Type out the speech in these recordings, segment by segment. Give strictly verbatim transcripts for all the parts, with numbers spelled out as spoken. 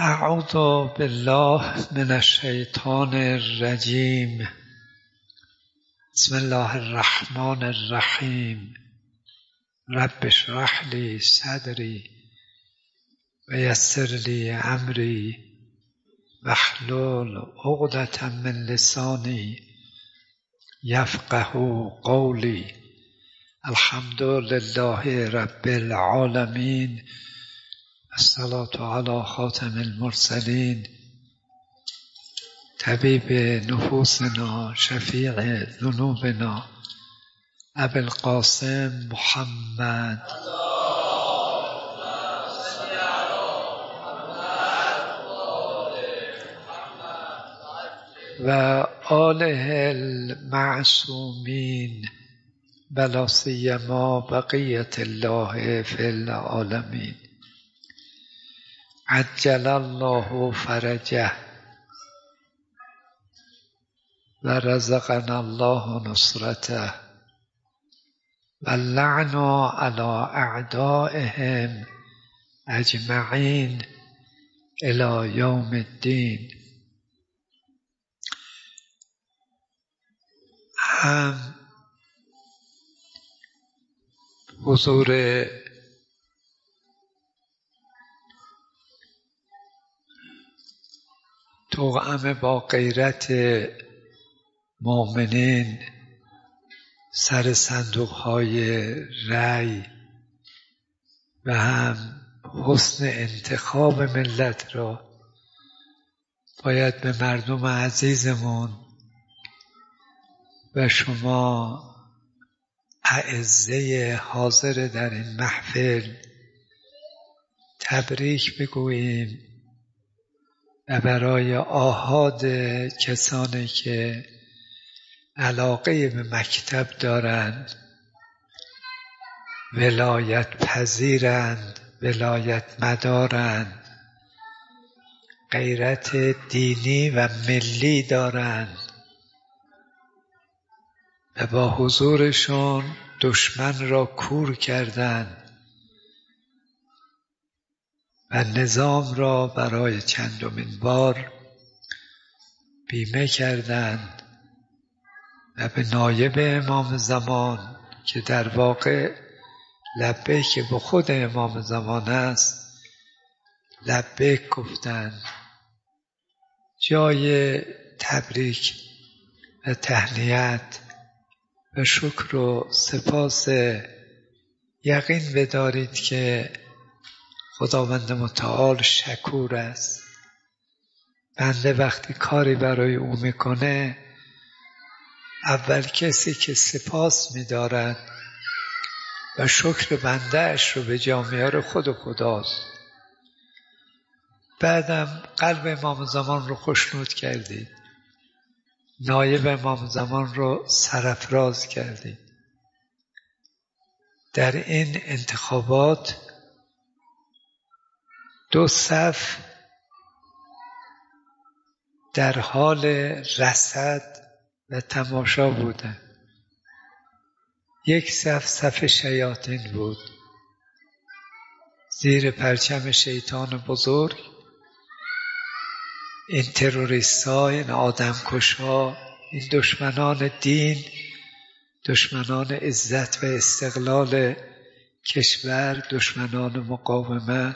اعوذ بالله من الشیطان الرجیم. بسم الله الرحمن الرحیم. رب اشرح لی صدری و یسر لی امری واحلل عقدة من لسانی یفقهوا قولی. الحمد لله رب العالمین. الصلاة علی خاتم المرسلین طبیب نفوسنا شفیع ذنوبنا ابی القاسم محمد و آله المعصومین ولا سیما بقیة الله فی العالمین. عجل الله فرجه و رزقنا الله نصرته و اللعن علی اعدائهم اجمعین الی یوم الدین. هم حضور توأم با غیرت مؤمنین سر صندوق‌های رأی و هم حسن انتخاب ملت را باید به مردم عزیزمون و شما اعزه حاضر در این محفل تبریک بگوییم و برای آحاد کسانی که علاقه به مکتب دارند، ولایت پذیرند، ولایت مدارند، غیرت دینی و ملی دارند و با حضورشون دشمن را کور کردند و نظام را برای چندمین بار بیمه کردند و به نایب امام زمان که در واقع لبیک به خود امام زمان است لبیک گفتند. جای تبریک و تهنیت و شکر و سپاس. یقین بدارید که خداوند متعال شکور است. بنده وقتی کاری برای او میکنه اول کسی که سپاس می‌دارد و شکر بنده اش رو به جا میاره خود خداست. بعدم قلب امام زمان رو خوشنود کردید، نایب امام زمان رو سرافراز کردید. در این انتخابات دو صف در حال رصد و تماشا بودن. یک صف صف شیاطین بود، زیر پرچم شیطان بزرگ. این تروریست ها، این آدم کش ها، این دشمنان دین، دشمنان عزت و استقلال کشور، دشمنان مقاومت،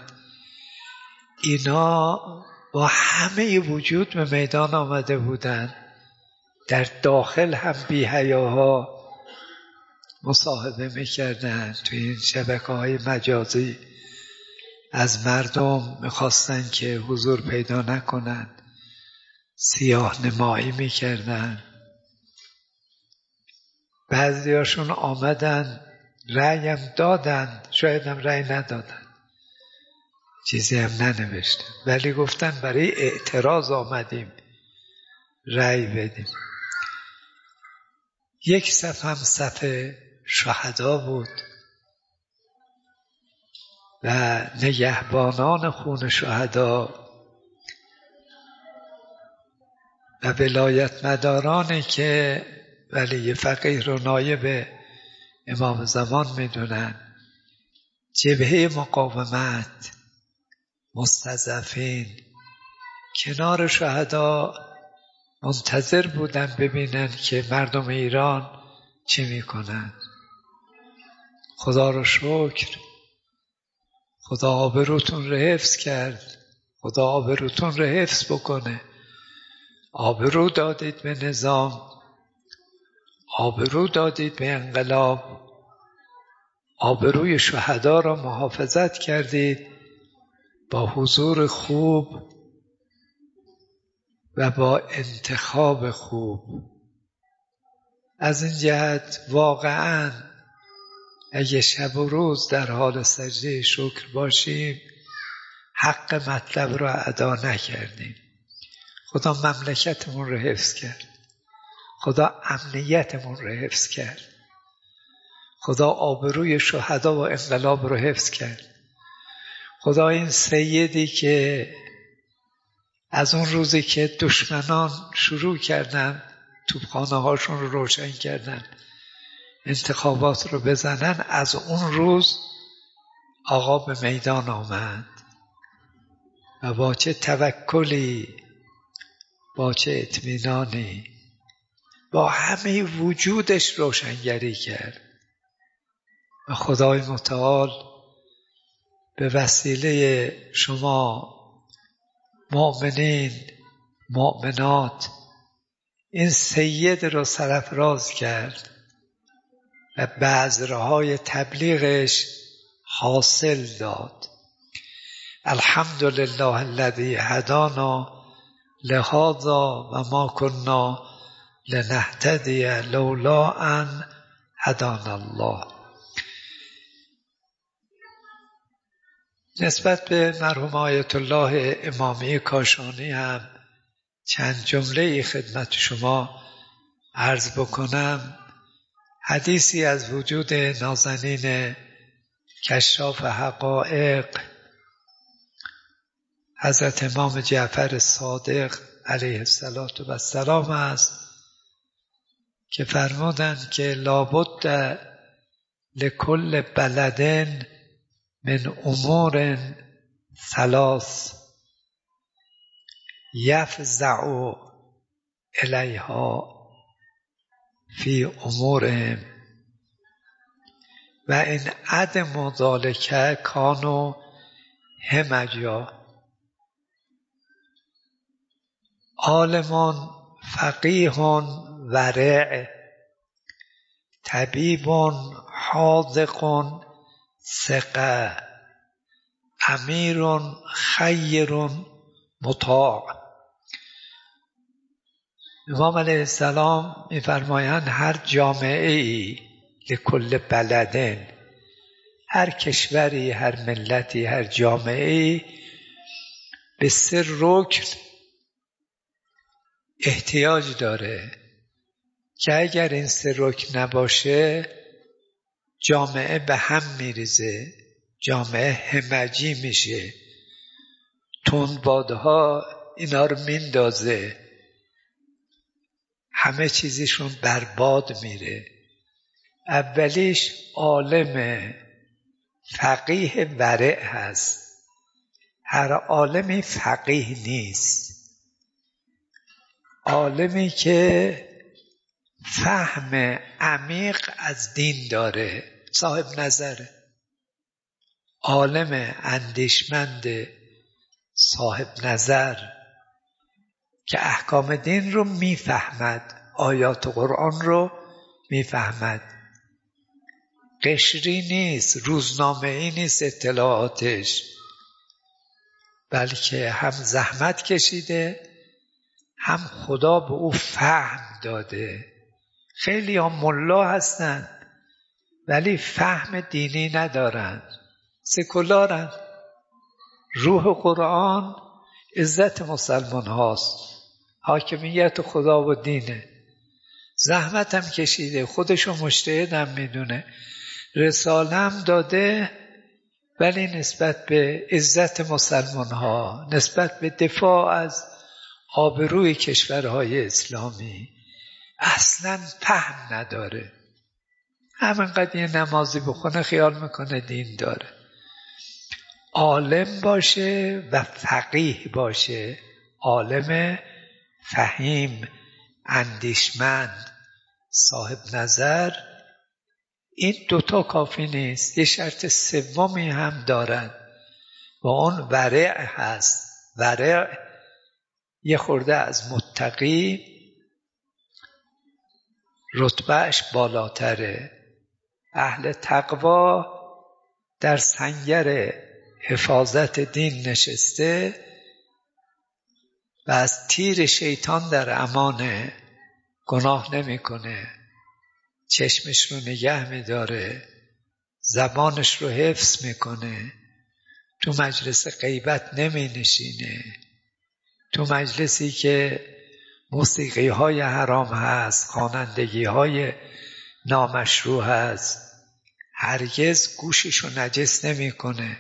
اینا با همه وجود به میدان آمده بودند. در داخل هم بی حیاها مصاحبه میکردن. تو این شبکه‌های مجازی از مردم میخواستن که حضور پیدا نکنن، سیاه نمایی میکردن. بعضیاشون آمدن رأی هم دادن، شاید هم رأی ندادن، چیزی هم ننوشتن، ولی گفتن برای اعتراض آمدیم رأی بدیم. یک صف هم صف شهدا بود و نگهبانان خون شهدا و ولایت مدارانی که ولی فقیه رو نایب امام زمان میدونن، جبهه مقاومت، مستضعفین، کنار شهدا منتظر بودن ببینن که مردم ایران چه میکنن. خدا رو شکر، خدا آبروتون رو حفظ کرد، خدا آبروتون رو حفظ بکنه. آبرو دادید به نظام، آبرو دادید به انقلاب، آبروی شهدا را محافظت کردید با حضور خوب و با انتخاب خوب. از این جهت واقعاً اگه شب و روز در حال سجده شکر باشیم حق مطلب را ادا نکردیم. خدا مملکتمون رو حفظ کرد، خدا امنیتمون رو حفظ کرد، خدا آبروی شهدا و انقلاب رو حفظ کرد. خدا این سیدی که از اون روزی که دشمنان شروع کردن توپخانه هاشون رو روشن کردن انتخابات رو بزنن، از اون روز آقا به میدان آمد و با چه توکلی، با چه اطمینانی، با همه وجودش روشنگری کرد. و خدای متعال به وسیله شما مؤمنین مؤمنات این سید را سرافراز کرد و بذرهای تبلیغش حاصل داد. الحمدلله الذی هدانا لهذا و ما کنا لنهتدی لولا ان هدانا الله. نسبت به مرحوم آیت الله امامی کاشانی هم چند جمله خدمت شما عرض بکنم. حدیثی از وجود نازنین کشاف حقایق حضرت امام جعفر صادق علیه السلام است که فرمودند که لابد لکل بلدن من امور ثلاث یفزع الیها فی امورهم و این عدم ذلک کانوا همجا. عالم فقیه ورع طبیب حاذق ثقه امیر خیر مطاع. امام علیه السلام می‌فرمایند هر جامعه ای لکل بلدن، هر کشوری، هر ملتی، هر جامعه ای به سه رکن احتیاج داره که اگر این سه رکن نباشه جامعه به هم میریزه، جامعه همجی میشه، تندبادها اینا رو میندازه، همه چیزشون برباد میره. اولیش عالم فقیه ورع هست. هر عالمی فقیه نیست. عالمی که فهم عمیق از دین داره، صاحب نظره. عالم اندیشمند صاحب نظر که احکام دین رو میفهمد، آیات قرآن رو میفهمد. قشری نیست، روزنامه ای نیست اطلاعاتش، بلکه هم زحمت کشیده هم خدا به او فهم داده. خیلی ها ملا هستن ولی فهم دینی ندارن، سکولارن. روح قرآن عزت مسلمان هاست، حاکمیت خدا و دینه. زحمت هم کشیده، خودشو مجتهد هم میدونه، رساله هم داده، ولی نسبت به عزت مسلمان ها، نسبت به دفاع از آبروی کشورهای اسلامی اصلا فهم نداره. همینقدر یه نمازی بخونه خیال میکنه دین داره. عالم باشه و فقیه باشه عالم فهیم، اندیشمند، صاحب نظر، این دوتا کافی نیست، یه شرط سومی هم دارن و اون ورع هست. ورع یه خورده از متقی رتبهش بالاتره. اهل تقوا در سنگر حفاظت دین نشسته و از تیر شیطان در امانه، گناه نمیکنه، چشمش رو نگه میداره، زبانش رو حفظ میکنه، تو مجلس غیبت نمی نشینه، تو مجلسی که موسیقی های حرام هست، خوانندگی های نامشروع هست، هرگز گوشش رو نجس نمی کنه.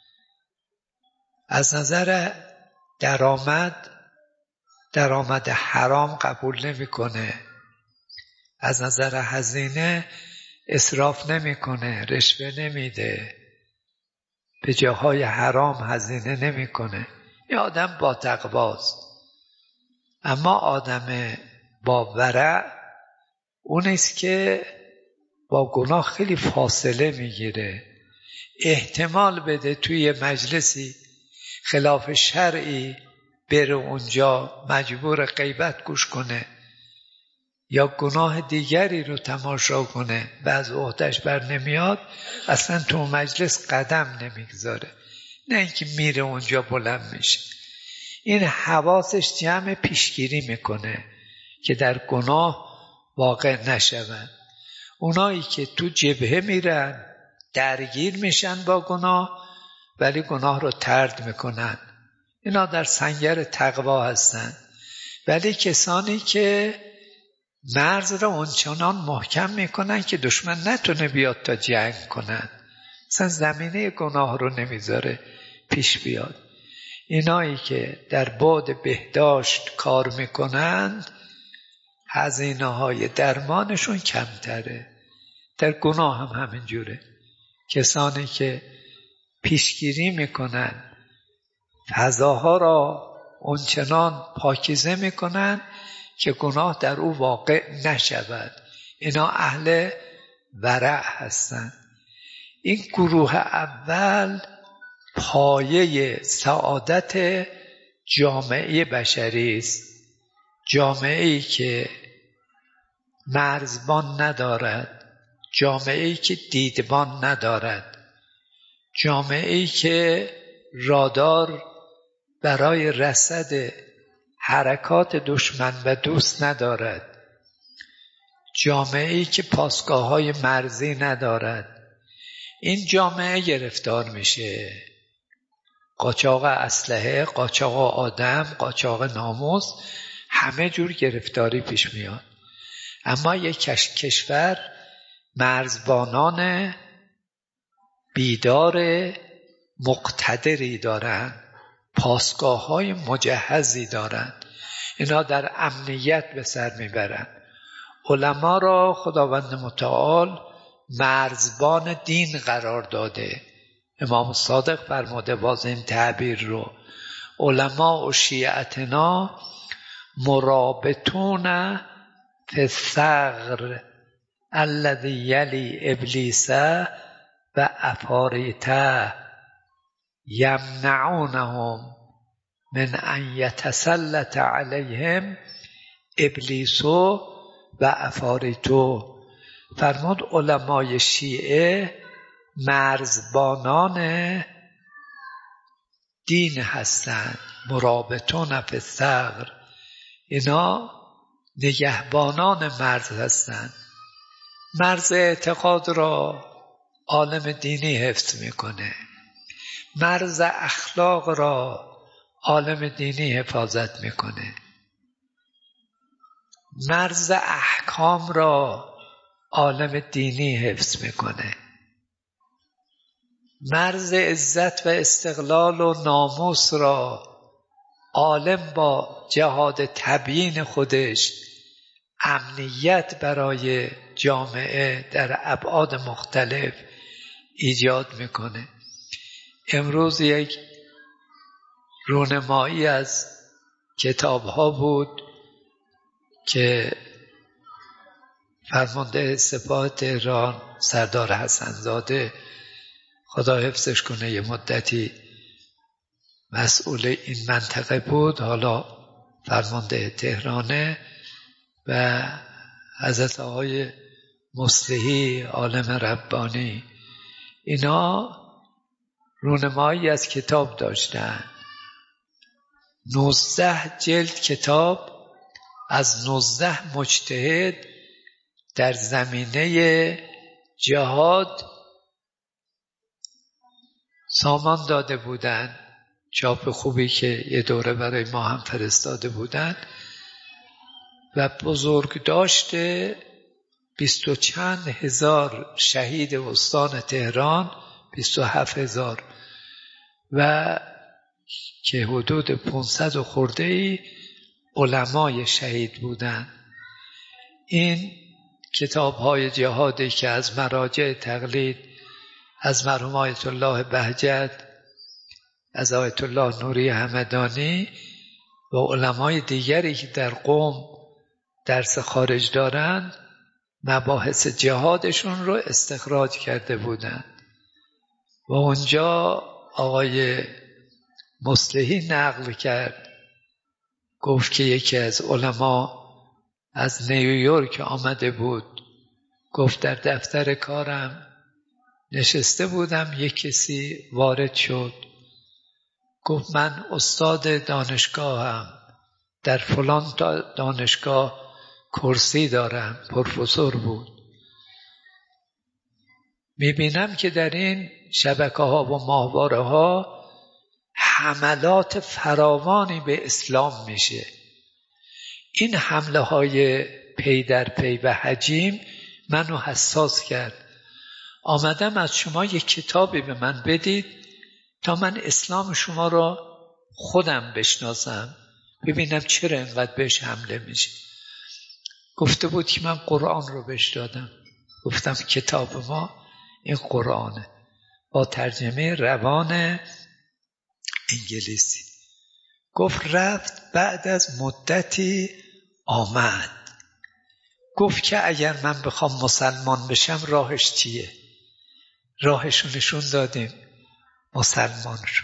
از نظر درآمد درآمد حرام قبول نمی کنه، از نظر هزینه اسراف نمی کنه، رشوه نمیده، به جاهای حرام هزینه نمی کنه. این آدم با تقواست. اما آدم با ورع اونیست که با گناه خیلی فاصله میگیره، احتمال بده توی مجلسی خلاف شرعی بره اونجا مجبور غیبت گوش کنه یا گناه دیگری رو تماشا کنه و از عهده‌اش بر نمیاد، اصلا تو مجلس قدم نمیگذاره، نه اینکه میره اونجا بلند میشه. این حواسش جمع پیشگیری میکنه که در گناه واقع نشون. اونایی که تو جبهه میرن درگیر میشن با گناه ولی گناه رو طرد میکنن، اینا در سنگر تقوا هستن. ولی کسانی که مرز را اونچنان محکم میکنن که دشمن نتونه بیاد تا جنگ کنن، اصلا زمینه گناه رو نمیذاره پیش بیاد، اینایی که در بعد بهداشت کار میکنند هزینه های درمانشون کمتره. در گناه هم همینجوره، کسانی که پیشگیری میکنن فضاها را اونچنان پاکیزه میکنن که گناه در او واقع نشود، اینا اهل ورع هستند. این گروه اول پایه سعادت جامعه بشری است، جامعه‌ای که مرزبان ندارد، جامعه‌ای که دیدبان ندارد، جامعه‌ای که رادار برای رصد حرکات دشمن و دوست ندارد، جامعه‌ای که پاسگاه‌های مرزی ندارد. این جامعه گرفتار میشه، قاچاق اسلحه، قاچاق آدم، قاچاق ناموس، همه جور گرفتاری پیش میاد. اما یک کشور مرزبانان بیدار مقتدری دارن، پاسگاه‌های مجهزی دارن، اینا در امنیت به سر میبرن. علما را خداوند متعال مرزبان دین قرار داده. امام صادق فرموده باز این تعبیر رو، علما و شیعتنا مرابطون فی الثغر الذی یلی ابلیس و افاریته یمنعونهم من ان یتسلط علیهم ابلیس و افاریتو. فرمود علمای شیعه مرزبانان دین هستند، مرابطون فی الثغر، اینا نگهبانان مرز هستند. مرز اعتقاد را عالم دینی حفظ میکنه، مرز اخلاق را عالم دینی حفاظت میکنه، مرز احکام را عالم دینی حفظ میکنه، مرز عزت و استقلال و ناموس را عالم با جهاد تبیین خودش امنیت برای جامعه در ابعاد مختلف ایجاد میکنه. امروز یک رونمایی از کتاب ها بود که فرمانده سپاه تهران سردار حسن‌زاده خدا حفظش کنه یه مدتی مسئول این منطقه بود، حالا فرمانده تهرانه، و حضرت آقای مصلحی عالم ربانی، اینا رونمایی از کتاب داشتن. نوزده جلد کتاب از نوزده مجتهد در زمینه جهاد سامان داده بودن، چاپ خوبی که یه دوره برای ما هم فرستاده بودن، و بزرگ داشته بیست و چند هزار شهید استان تهران، بیست و هفت هزار، و که حدود پانصد و خورده ای علمای شهید بودن. این کتاب های جهادی که از مراجع تقلید از مرحوم آیت الله بهجت، از آیت الله نوری همدانی و علمای دیگری که در قم درس خارج دارن، مباحث جهادشون رو استخراج کرده بودن و اونجا آقای مصلحی نقل کرد، گفت که یکی از علما از نیویورک آمده بود، گفت در دفتر کارم نشسته بودم، یک کسی وارد شد، گفت من استاد دانشگاهم، در فلان دانشگاه کرسی دارم، پروفسور بود، میبینم که در این شبکه ها و ماهواره ها حملات فراوانی به اسلام میشه. این حمله های پی در پی و حجیم منو حساس کرد. آمدم از شما یک کتابی به من بدید تا من اسلام شما را خودم بشناسم، ببینم چرا اینقدر بهش حمله میشه. گفته بود که من قرآن رو بهش دادم. گفتم کتاب ما این قرآنه با ترجمه روان انگلیسی. گفت رفت، بعد از مدتی آمد، گفت که اگر من بخوام مسلمان بشم راهش چیه؟ راهشو نشون دادیم، مسلمان شد.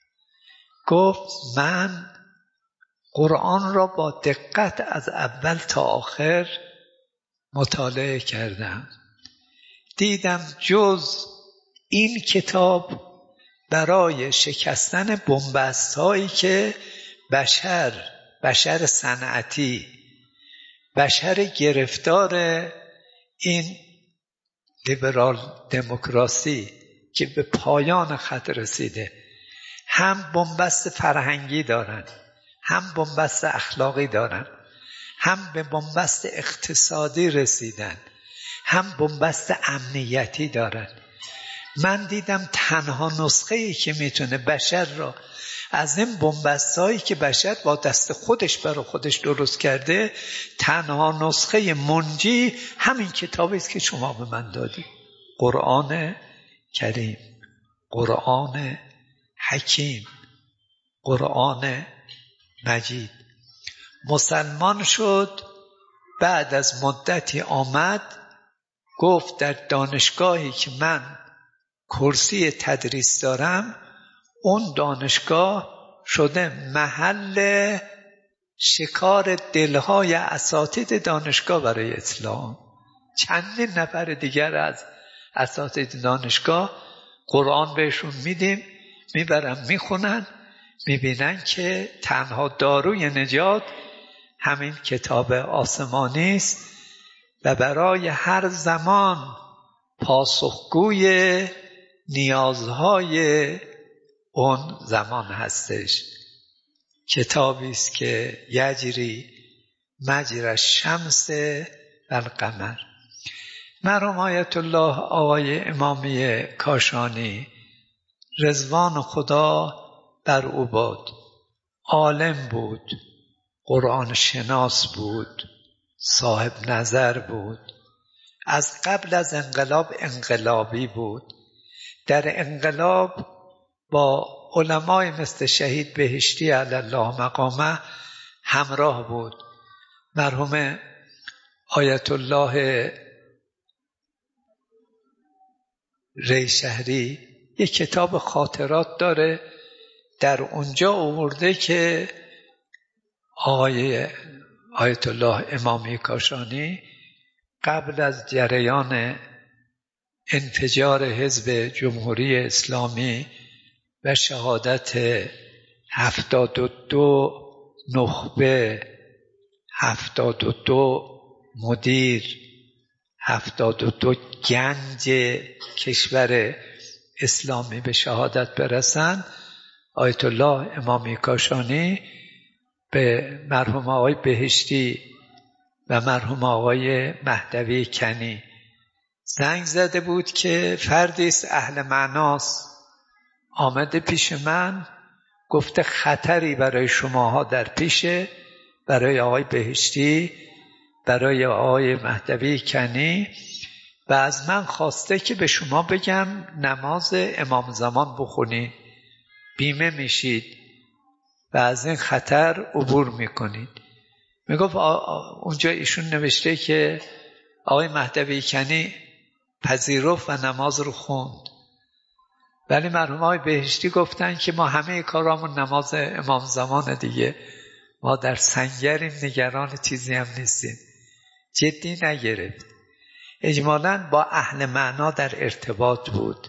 گفت من قرآن را با دقت از اول تا آخر مطالعه کردم، دیدم جز این کتاب برای شکستن بن‌بست هایی که بشر بشر صنعتی، بشر گرفتار این لیبرال دموکراسی که به پایان خط رسیده، هم بن‌بست فرهنگی دارن، هم بن‌بست اخلاقی دارن، هم به بن‌بست اقتصادی رسیدن، هم بن‌بست امنیتی دارن. من دیدم تنها نسخه‌ای که میتونه بشر را از این بن‌بست‌هایی که بشر با دست خودش برای خودش درست کرده، تنها نسخه منجی همین کتابی است که شما به من دادی، قرآن کریم، قرآن حکیم، قرآن مجید. مسلمان شد، بعد از مدتی آمد، گفت در دانشگاهی که من کرسی تدریس دارم، اون دانشگاه شده محل شکار دلهای اساتید دانشگاه برای اسلام. چندین نفر دیگر از اساتید دانشگاه قرآن بهشون میدیم، میبرن میخونن، میبینن که تنها داروی نجات همین کتاب آسمانی است و برای هر زمان پاسخگوی نیازهای اون زمان هستش. کتابی است که یجری مجری الشمس و القمر. مرحوم آیت الله آقای امامی کاشانی رضوان خدا بر او باد، عالم بود، قرآن شناس بود، صاحب نظر بود، از قبل از انقلاب انقلابی بود. در انقلاب با علمای مثل شهید بهشتی علی الله مقامه همراه بود. مرحوم آیت الله ریشهری یک کتاب خاطرات داره، در اونجا آورده که آقای آیت الله امامی کاشانی قبل از جریان انفجار حزب جمهوری اسلامی و شهادت هفتاد و دو نخبه، هفتاد و دو مدیر، هفتاد و دو گنج کشور اسلامی به شهادت برسند، آیت الله امامی کاشانی به مرحوم آقای بهشتی و مرحوم آقای مهدوی کنی زنگ زده بود که فردی است اهل معناست، آمده پیش من گفته خطری برای شماها در پیشه، برای آقای بهشتی، برای آقای مهدوی کنی، و از من خواسته که به شما بگم نماز امام زمان بخونید، بیمه میشید و از این خطر عبور میکنید. میگفت اونجا ایشون نوشته که آقای مهدوی کنی پذیرفت و نماز رو خوند، ولی مرحوم آقای بهشتی گفتن که ما همه کارامون نماز امام زمان دیگه، ما در سنگریم، نگران چیزی هم نیستیم. جدی نگرفت. اجمالاً با اهل معنا در ارتباط بود.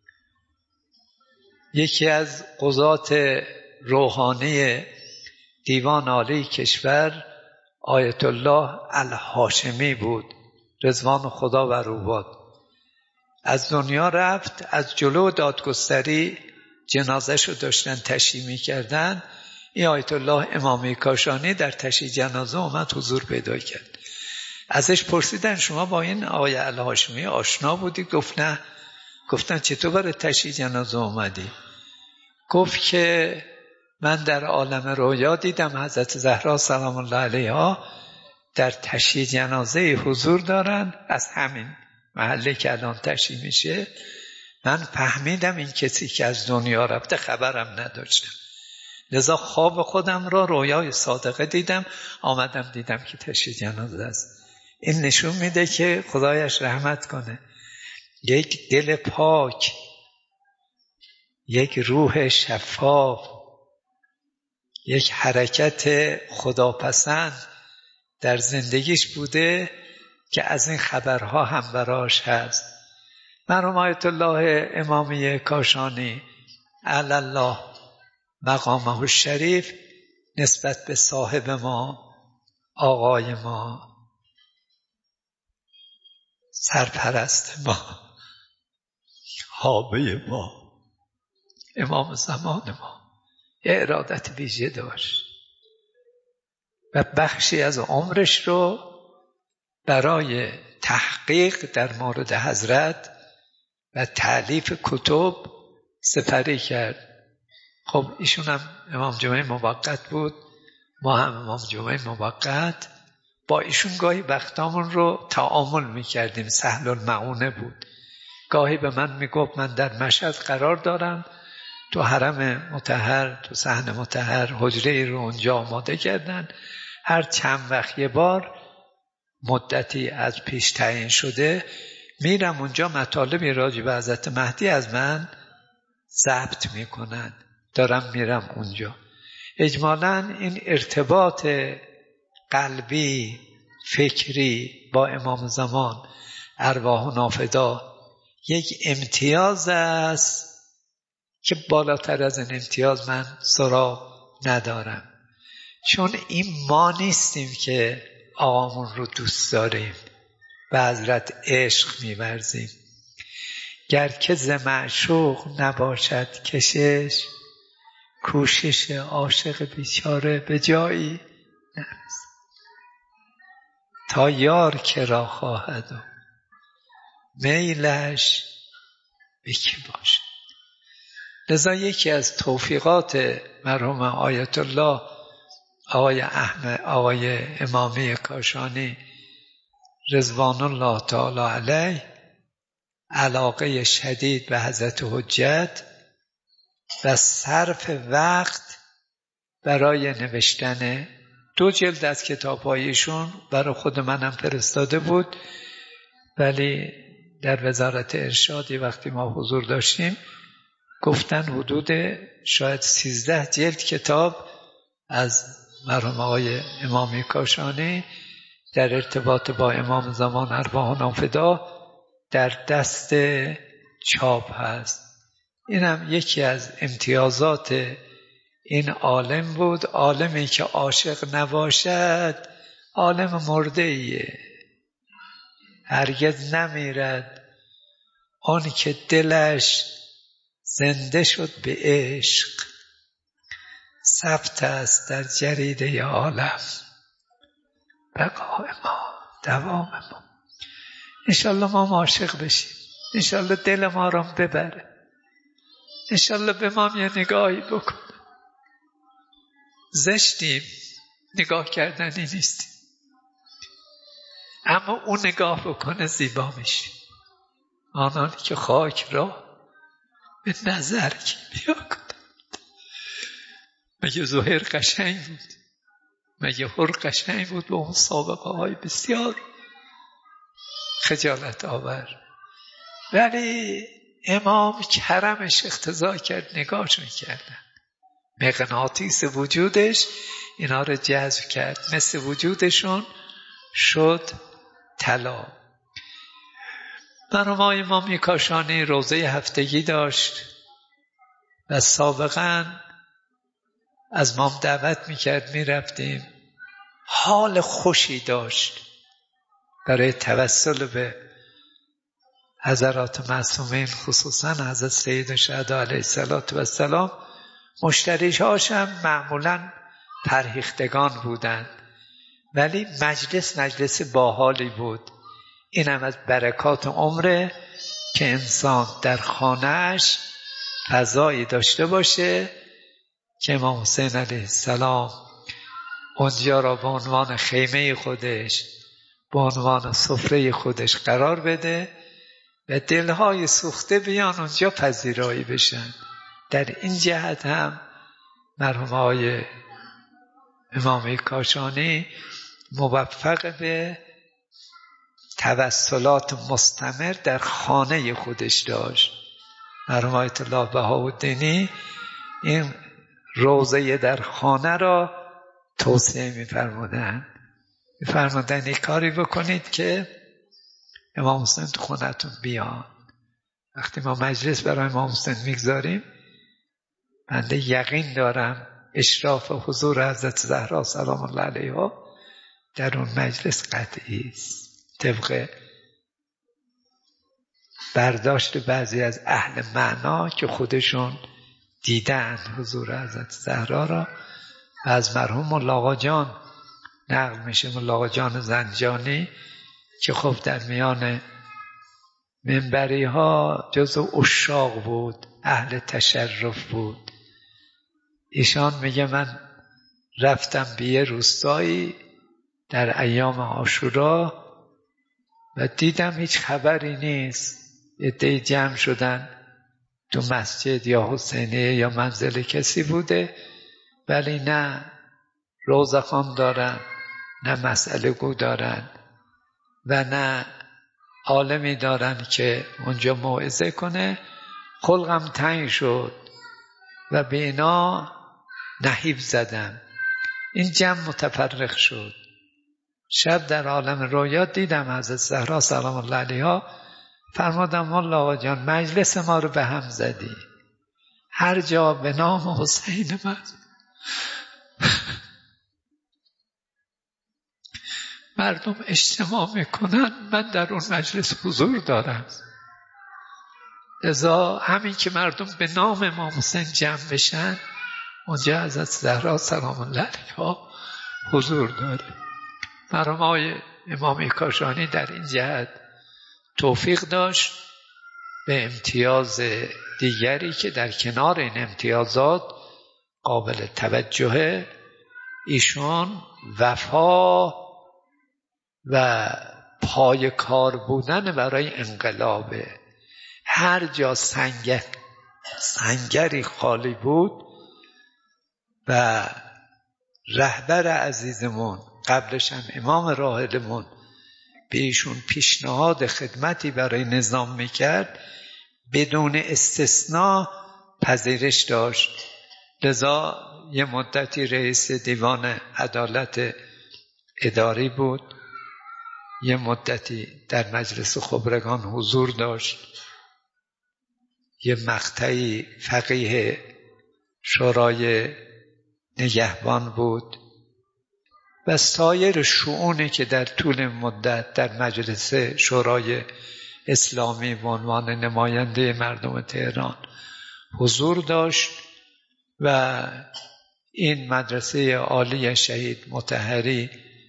یکی از قضات روحانی دیوان عالی کشور آیت الله الهاشمی بود، رضوان خدا بر او باد. از دنیا رفت، از جلو دادگستری جنازه‌ش رو داشتن تشییع می‌کردن. این آیت الله امامی کاشانی در تشییع جنازه اومد، حضور پیدا کرد. ازش پرسیدن شما با این آقای الهاشمی آشنا بودی؟ گفت نه. گفتن چطور برای تشییع جنازه اومدی؟ گفت که من در عالم رویا دیدم حضرت زهرا سلام الله علیها در تشییع جنازه حضور دارن، از همین محله که الان تشییع میشه من فهمیدم این کسی که از دنیا رفته، خبرم نداشتم، لذا خواب خودم را رویای صادقه دیدم، آمدم دیدم که تشییع جنازه است. این نشون میده که خدایش رحمت کنه، یک دل پاک، یک روح شفاف، یک حرکت خداپسند در زندگیش بوده که از این خبرها هم براش هست. مرحوم آیت الله امامی کاشانی علی الله مقامه الشریف نسبت به صاحب ما، آقای ما، سرپرست ما، حابه ما، امام زمان ما یه ارادت ویژه داشت و بخشی از عمرش رو برای تحقیق در مورد حضرت و تألیف کتب سپری کرد. خب ایشون هم امام جمعه موقت بود، ما هم امام جمعه موقت، با ایشون گاهی وقتامون رو تعامل میکردیم، سهل المعونه بود. گاهی به من میگفت من در مشهد قرار دارم، تو حرم مطهر، تو صحن مطهر حجره رو اونجا آماده کردن، هر چند وقت یه بار مدتی از پیش تعیین شده میرم اونجا، مطالبی راجع به حضرت مهدی از من ضبط میکنن، دارم میرم اونجا. اجمالاً این ارتباط قلبی فکری با امام زمان ارواح نافدا یک امتیاز است که بالاتر از این امتیاز من سراغ ندارم، چون این ما نیستیم که آقامون رو دوست داریم و حضرت عشق می‌ورزیم. گر که ز معشوق نباشد کشش، کوشش عاشق بیچاره به جایی نرسد. تا یار که را خواهد و میلش به کی باشد. لذا یکی از توفیقات مرحوم آیت الله آقای احمد آقای امامی کاشانی رضوان الله تعالی علیه علاقه شدید به حضرت حجت و صرف وقت برای نوشتن دو جلد از کتاب‌هایشون برای خود منم فرستاده بود، ولی در وزارت ارشادی وقتی ما حضور داشتیم گفتن حدود شاید سیزده جلد کتاب از مرحوم آقای امامی کاشانی در ارتباط با امام زمان ارواحنا فدا در دست چاپ هست. اینم یکی از امتیازات این عالم بود. عالمی که عاشق نباشد عالم مرده ایه، هرگز نمیرد. آن که دلش زنده شد به عشق، ثبت است در جریده عالم. بقای ما، دوام ما. انشالله ما عاشق بشیم، انشالله دل ما را ببره، انشالله به ما یه نگاهی بکن. زشتیم، نگاه کردنی نیستیم، اما اون نگاه بکنه زیبا میشیم. آنانی که خاک را به نظر که بیا کنند. مگه زهر قشنگ بود؟ مگه هر قشنگ بود؟ به اون سابقه های بسیار خجالت آور. ولی امام کرمش اقتضا کرد نگاهشون کردن، مغناطیس وجودش اینا رو جذب کرد، مثل وجودشون شد طلا. مرحوم امامی کاشانی روزه هفتگی داشت و سابقا از ما دعوت میکرد، میرفتیم. حال خوشی داشت برای توسل به حضرات معصومین، خصوصا حضرت سید شهدا علیه السلام. مشتریش هم معمولا فرهیختگان بودند، ولی مجلس مجلس باحالی بود. اینم از برکات عمره که انسان در خانهش فضایی داشته باشه که امام حسین علیه السلام اونجا را به عنوان خیمه خودش، به عنوان سفره خودش قرار بده و دلهای سوخته بیان اونجا پذیرایی بشن. در این جهت هم مرحوم آقای امامی کاشانی موفق به توسلات مستمر در خانه خودش داشت. مرحوم آیت الله بهاءالدینی این روضه در خانه را توصیه می‌فرمودند. می‌فرمودند یک کاری بکنید که امام حسین تو خونتون بیان. وقتی ما مجلس برای امام حسین میگذاریم، بنده یقین دارم اشراف حضور حضرت زهرا سلام الله علیها در اون مجلس قطعی است. طبق برداشت بعضی از اهل معنا که خودشون دیدن حضور حضرت زهرا را، و از مرحوم ملا آقا جان نقل میشه، ملا آقا جان زنجانی که خب در میان منبری ها جزو عشاق بود، اهل تشرف بود. ایشان میگه من رفتم به یه روستایی در ایام عاشورا و دیدم هیچ خبری نیست، عده‌ای جمع شدن تو مسجد یا حسینیه یا منزل کسی بوده، ولی نه روزخوان دارن، نه مسئله گو دارن و نه عالمی دارن که اونجا موعظه کنه. خلقم تنگ شد و به اینا نهیب زدم. این جمع متفرق شد. شب در عالم رویا دیدم حضرت زهرا سلام الله علیها فرمودم مولا آقا جان مجلس ما رو به هم زدی، هر جا به نام حسین من مردم اجتماع میکنن، من در اون مجلس حضور دارم. لذا همین که مردم به نام امام حسین جمع بشن، اونجا حضرت زهرا سلام الله علیها حضور داره. مرحوم آقای امامی کاشانی در این جهت توفیق داشت به امتیاز دیگری که در کنار این امتیازات قابل توجهه. ایشون وفا و پای کار بودن برای انقلابه. هر جا سنگر سنگری خالی بود و رهبر عزیزمون قبلش هم امام راحلمون به ایشون پیشنهاد خدمتی برای نظام میکرد، بدون استثناء پذیرش داشت. لذا یه مدتی رئیس دیوان عدالت اداری بود، یه مدتی در مجلس خبرگان حضور داشت، یه مقطعی فقیه شورای نگهبان بود و سایر شؤونی که در طول مدت در مجلس شورای اسلامی به عنوان نماینده مردم تهران حضور داشت. و این مدرسه عالی شهید مطهری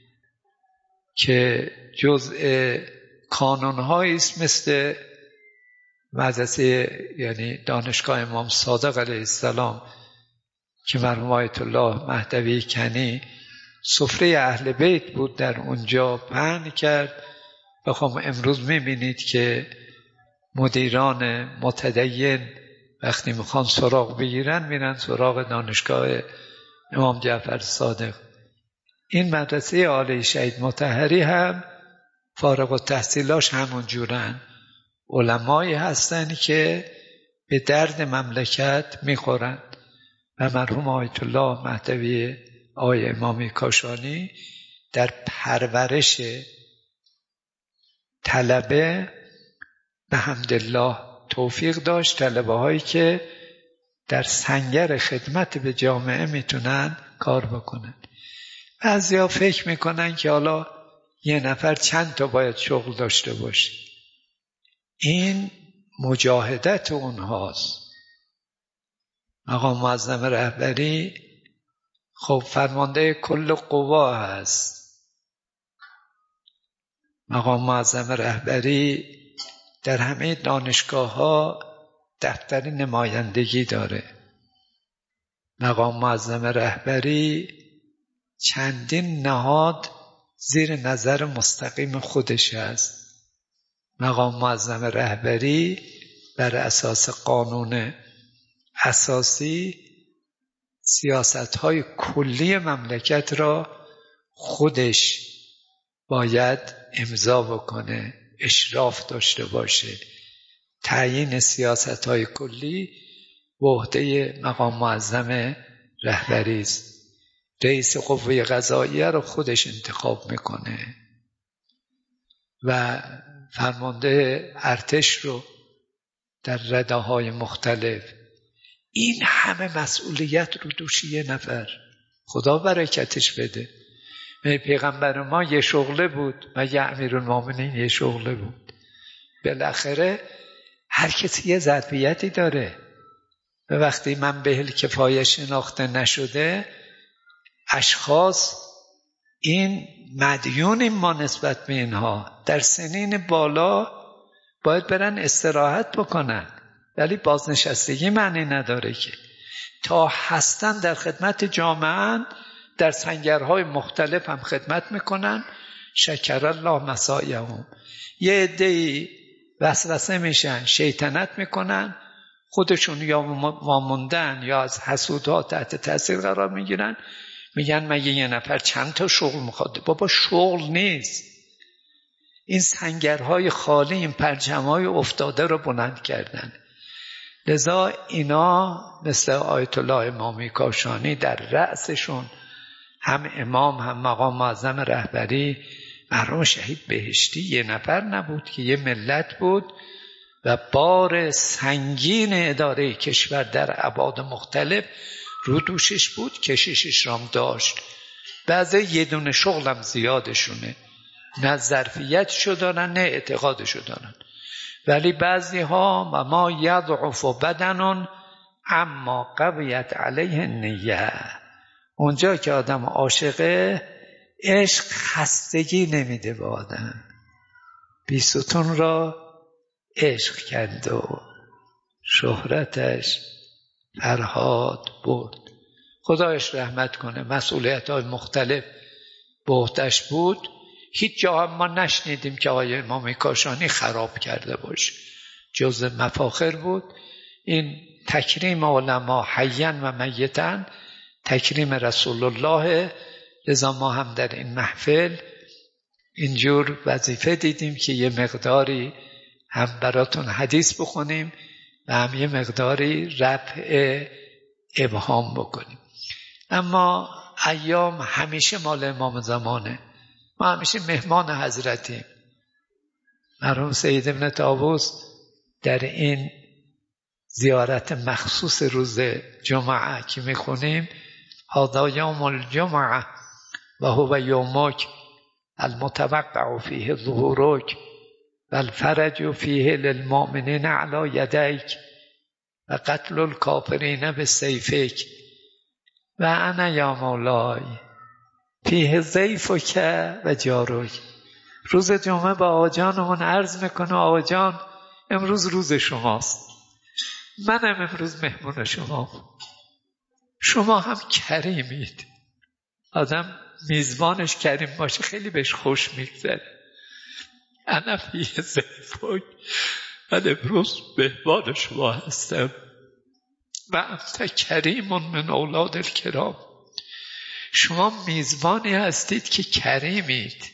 که جزء کانون‌هایی است مثل مدرسه یعنی دانشگاه امام صادق علیه السلام که مرحوم آیت الله مهدوی کنی سفره اهل بیت بود در اونجا پهن کرد. و خب امروز میبینید که مدیران متدین وقتی میخوان سراغ بگیرن میرن سراغ دانشگاه امام جعفر صادق. این مدرسه عالی شهید مطهری هم فارغ التحصیلاش همون جورن، علمایی هستن که به درد مملکت میخورن. و مرحوم آیت الله مهدوی آقای امامی کاشانی در پرورش طلبه به حمدالله توفیق داشت، طلبه هایی که در سنگر خدمت به جامعه میتونن کار بکنن. بعضیا فکر میکنن که حالا یه نفر چند تا باید شغل داشته باشه. این مجاهدت اونهاست. مقام معظم رهبری خب فرمانده کل قوا هست. مقام معظم رهبری در همه دانشگاه ها دفتر نمایندگی داره. مقام معظم رهبری چندین نهاد زیر نظر مستقیم خودش هست. مقام معظم رهبری بر اساس قانون اساسی سیاست‌های کلی مملکت را خودش باید امضا بکنه، اشراف داشته باشه. تعیین سیاست‌های کلی به عهده مقام معظم رهبری است. رئیس قوه قضاییه رو خودش انتخاب میکنه و فرمانده ارتش رو در رده‌های مختلف. این همه مسئولیت رو دوش یه نفر، خدا برکتش بده. پیغمبر ما یه شغله بود و یه امیرالمومنین یه شغله بود. بالاخره هر کسی یه ظرفیتی داره و وقتی من به کفایه شناخته نشده اشخاص این مدیونیم ما نسبت به اینها، در سنین بالا باید برن استراحت بکنن، ولی بازنشستگی معنی نداره که تا هستن در خدمت جامعه در سنگرهای مختلف هم خدمت میکنن. شکر الله مساعیهم. یه عده‌ای وسوسه میشن، شیطنت میکنن، خودشون یا واموندن یا از حسودها تحت تاثیر قرار میگیرن، میگن مگه یه نفر چند تا شغل میخواد؟ بابا شغل نیست. این سنگرهای خالی، این پرچمهای افتاده رو بلند کردن. لذا اینا مثل آیت الله امامی کاشانی در رأسشون هم امام هم مقام معظم رهبری مرحوم شهید بهشتی یه نفر نبود که یه ملت بود و بار سنگین اداره کشور در ابعاد مختلف رو دوشش بود، کششش رام داشت. بعضی یه دونه شغلم زیادشونه، نه ظرفیتشو دارن نه اعتقادشو دارن. ولی بعضی ها و ما یضعف بدن اما قویت علیه نیه. اونجا که آدم عاشقه، عشق خستگی نمیده به آدم. بیستون را عشق کرد و شهرتش فرهاد بود. خدایش رحمت کنه. مسئولیت های مختلف به عهده‌اش بود. هیچ جا هم ما نشنیدیم که آقای امام کاشانی خراب کرده باشه. جزء مفاخر بود. این تکریم علما حیاً و میتاً تکریم رسول الله. لذا ما هم در این محفل اینجور وظیفه دیدیم که یه مقداری هم براتون حدیث بخونیم و هم یه مقداری رفع ابهام بکنیم. اما ایام همیشه مال امام زمانه، ما همیشه مهمان حضرتیم. مرحوم سید ابن طاووس در این زیارت مخصوص روز جمعه که میخونیم هذا یوم الجمعه و هو یومک المتوقع فیه ظهورک و الفرج فیه للمؤمنین علی یدیک و قتل الکافرین بسیفک و انا یا مولای فیه ضیفک و جارک. روز جمعه با آقا جانمون عرض میکنه آقا جان امروز روز شماست، منم امروز مهمون شما، شما هم کریمید. آدم میزبانش کریم باشه خیلی بهش خوش میگذره. انا فیه ضیفک، من امروز مهمان شما هستم و انت کریم من اولاد الکرام، شما میزبانی هستید که کریمید،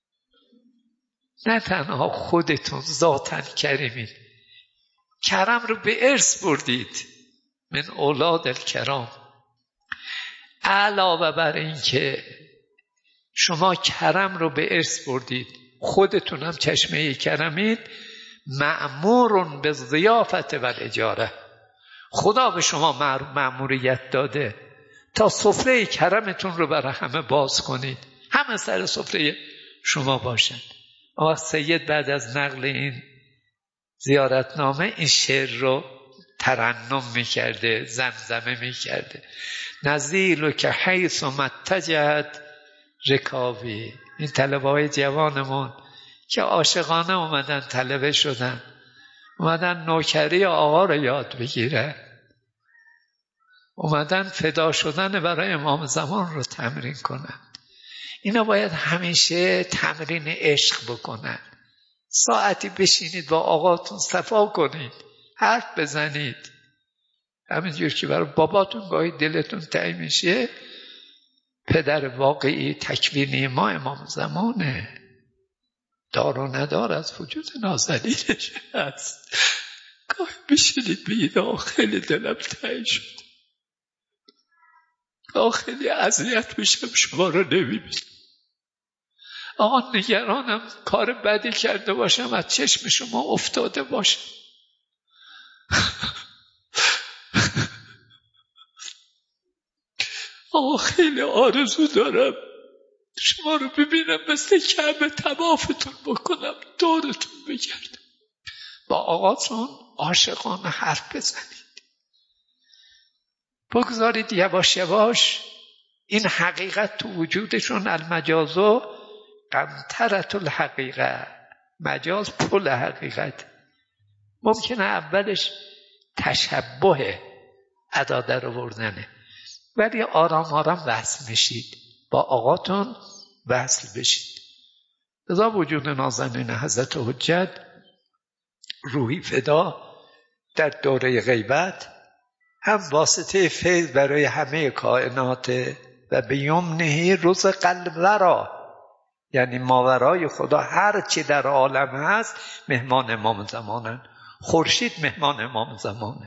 نه تنها خودتون ذاتاً کریمید، کرم رو به ارث بردید من اولاد الکرام. علاوه بر این که شما کرم رو به ارث بردید، خودتون هم چشمه کرمید، مأمورون به ضیافت و اجاره، خدا به شما مأموریت داده تا سفره کرمتون رو برای همه باز کنید، همه سر سفره شما باشن. آقا سید بعد از نقل این زیارتنامه این شعر رو ترنم میکرده، زمزمه میکرده. نزیل که حیث متجهت رکابی. این طلبه های جوانمون که عاشقانه اومدن طلبه شدن، اومدن نوکری آقا رو یاد بگیرن، اومدن فدا شدن برای امام زمان رو تمرین کنن. اینا باید همیشه تمرین عشق بکنن. ساعتی بشینید با آقاتون صفا کنید، حرف بزنید، همینجور که برای باباتون گاهی دلتون تنگ میشه. پدر واقعی تکوینی ما امام زمانه، دار و ندار از وجود نازنینش هست. گاهی بشینید بگید آه خیلی دلم تنگ شد، آه خیلی اذیت میشم شما رو نمیبینم، آقا نگرانم کار بدی کرده باشم از چشم شما افتاده باشم. آقا خیلی آرزو دارم شما رو ببینم، مثل کعبه طوافتون بکنم، دورتون بگردم، با آقاتون عاشقانه حرف بزنید. بگذارید یواش یواش این حقیقت تو وجودشون، المجازو قنطرة الحقیقه، مجاز پل حقیقت. ممکنه اولش تشبه ادا در آوردنه، ولی آرام آرام وصل میشید، با آقاتون وصل بشید. لذا وجود نازنین حضرت حجت روحی فدا در دوره غیبت هم واسطه فیض برای همه کائنات و به یمنه روز قلب ورا، یعنی ماورای خدا هر چی در عالم هست مهمان امام زمانن. خورشید مهمان امام زمانه،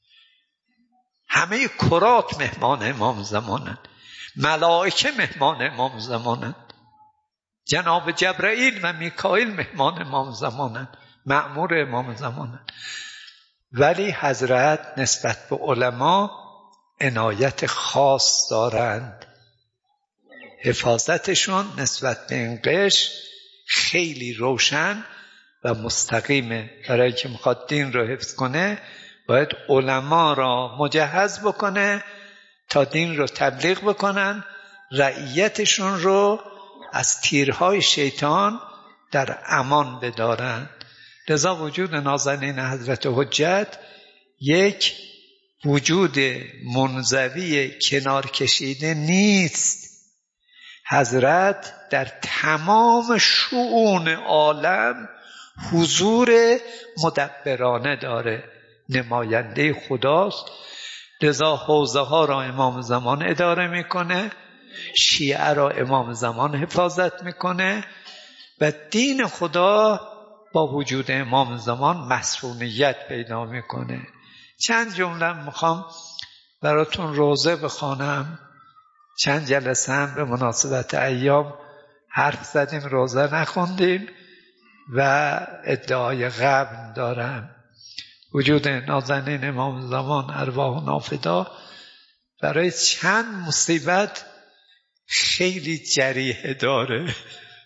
همه کرات مهمان امام زمانن، ملائکه مهمان امام زمانن، جناب جبرائیل و میکائیل مهمان امام زمانن، مأمور امام زمانن. ولی حضرت نسبت به علما عنایت خاص دارند، حفاظتشون نسبت به این قش خیلی روشن و مستقیمه. برای که میخواد دین رو حفظ کنه باید علما را مجهز بکنه تا دین رو تبلیغ بکنن، رعیتشون رو از تیرهای شیطان در امان بدارن. لذا وجود نازنین حضرت حجت یک وجود منزوی کنار کشیده نیست. حضرت در تمام شؤون عالم حضور مدبرانه داره، نماینده خداست. لذا حوزه ها را امام زمان اداره میکنه، شیعه را امام زمان حفاظت میکنه و دین خدا با وجود امام زمان مسئولیت پیدا میکنه. چند جمله میخوام براتون روزه بخوانم. چند جلسه هم به مناسبت ایام حرف زدیم، روزه نخوندیم و ادعای قبل دارم. وجود نازنین امام زمان ارواح نافدا برای چند مصیبت خیلی جریحه داره.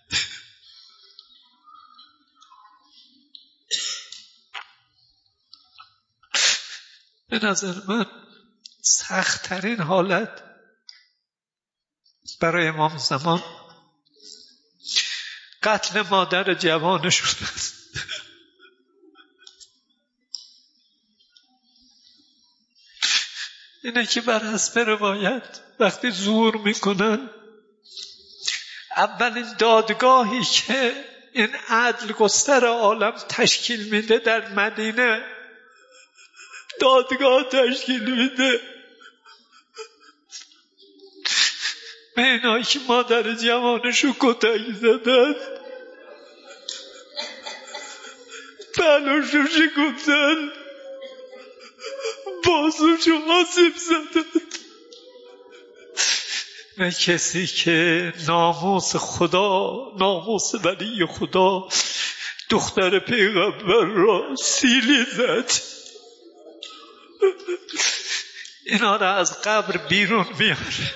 به نظر من سخت‌ترین حالت برای امام زمان قتل مادر جوانشون است. اینه که بر حسب روایت وقتی ظهور میکنن، اولین دادگاهی که این عدل گستر عالم تشکیل میده در مدینه دادگاه تشکیل میده به اینایی که مادر جوانشو کتک زدن، پهلوشو شکفتن، بازوشو آسیب زدن. نه کسی که ناموس خدا، ناموس ولی خدا، دختر پیغمبر را سیلی زد، اینا را از قبر بیرون میاره،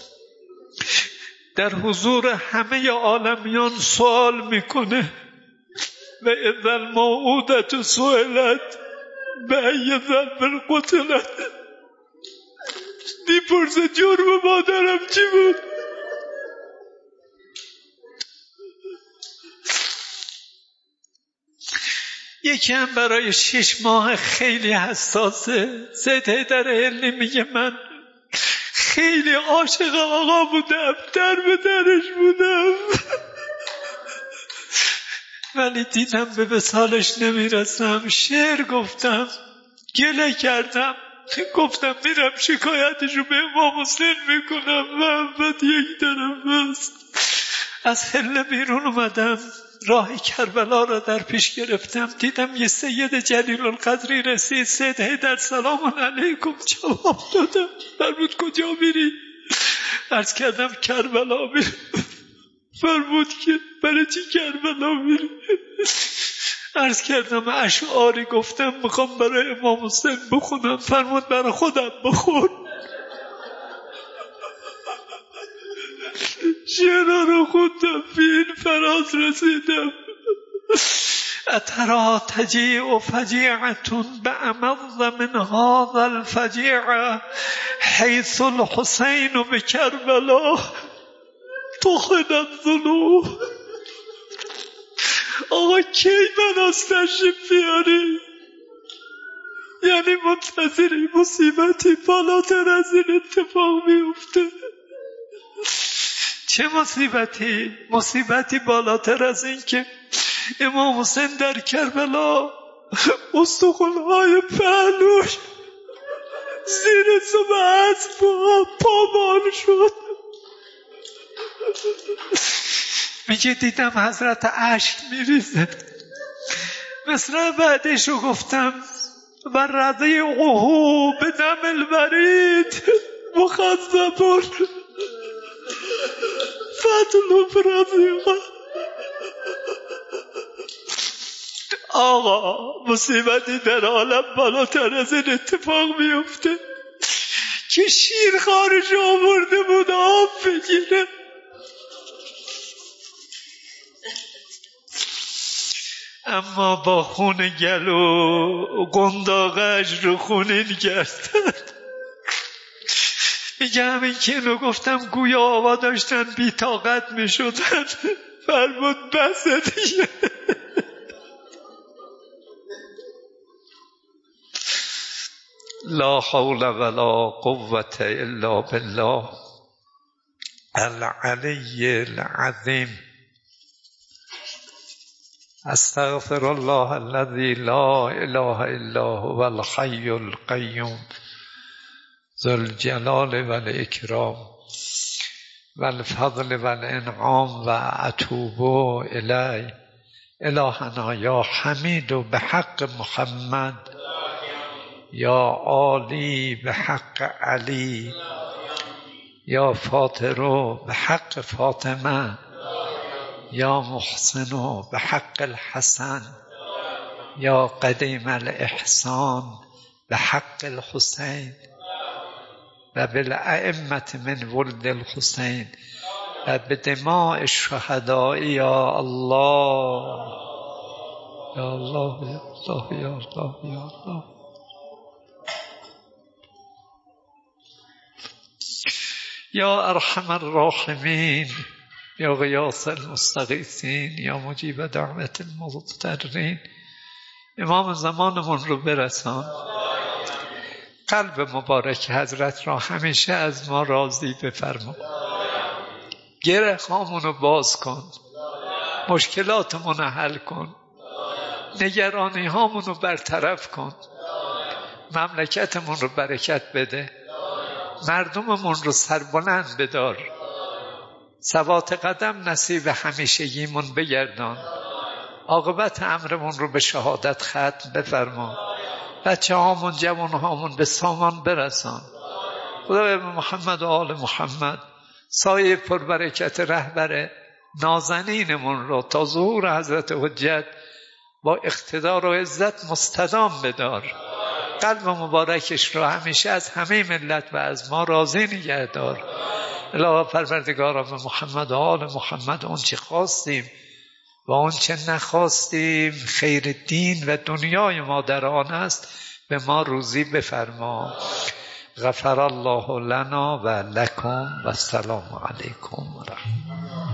در حضور همه عالمیان سوال میکنه و اذا الموءودة سئلت بأی ذنب قتلت. میپرسه جرم مادرم چی بود؟ یکی هم برای شش ماه خیلی حساسه. سید حیدر حلی میگه من خیلی عاشق آقا بودم، در به درش بودم، ولی دیدم به وصالش نمیرسم. شعر گفتم، گله کردم، گفتم میرم شکایتشو به امام حسین میکنم. محمد یک طرف است. از حله بیرون اومدم، راه کربلا را در پیش گرفتم، دیدم یه سید جلیل القدری رسید. سید حیدر سلام علیکم جواب دادم. فرمود کجا میری؟ عرض کردم کربلا میرم. فرمود که برای چی کربلا میری؟ عرض کردم اشعاری گفتم میخوام برای امام حسین بخونم. فرمود برای خودم بخون. شعرها رو خوندم، به این فراز رسیدم. اترا تجیع فجیعتون بأمض من هذا الفجیع حیث الحسین بکربلا طحن الضلوع. آقا کی مناس تشریف بیاری؟ یعنی منتظری مصیبتی بالاتر از این اتفاق بیفته؟ چه مصیبتی؟ مصیبتی بالاتر از این که امام حسین در کربلا استخوان‌های پهلوش زیر سم اسب پامال شد. میگه دیدم حضرت اشک میریزه. مثل بعدشو گفتم و رضیعه به دم الورید مخضبون فتلو رضیعه. آقا مصیبتی در عالم بالاتر از این اتفاق میفته که شیر خارش آورده بود آب بگیره. اما با خون گلو قنداقش رو خونین گردن. میگه همین که اینو گفتم گویا آوا داشتن بی طاقت میشدن. فرمود بس دیگه. لا حول ولا قوة الا بالله العلی العظیم. استغفر الله الذي لا اله الا هو الحي القيوم ذوالجلال و الاکرام و الفضل و الانعام و اتوب الی. الهنا یا حمید و به حق محمد، یا عالی به حق علی، یا فاطر به حق فاطمه، یا محسن به حق الحسن، یا قدیم الاحسان به حق الحسین و بالائمة من ولد الحسین و بدماء الشهداء. یا الله یا الله یا الله یا الله یا الله. یا ارحم الراحمین، یا غیاث المستغیثین، یا مجیب دعوت المضطرین. امام زمانمون رو برسان. قلب مبارک حضرت را همیشه از ما راضی بفرما. گره هامون رو باز کن، مشکلاتمون رو حل کن، نگرانی هامون رو برطرف کن، مملکتمون رو برکت بده، مردممون رو سربلند بدار، ثبات قدم نصیب همیشگیمون بگردان، عاقبت امرمون رو به شهادت ختم بفرما، بچه هامون جوان هامون به سامان برسان. خدای محمد و آل محمد سایه پربرکت رهبر نازنینمون رو تا ظهور حضرت حجت با اقتدار و عزت مستدام بدار. قلب مبارکش رو همیشه از همه ملت و از ما راضی نگه دار. الهی پروردگارا به محمد و آل محمد اون چه خواستیم و اون چه نخواستیم خیر دین و دنیای ما در آن است به ما روزی بفرما. غفر الله لنا و لکم و السلام علیکم و رحمت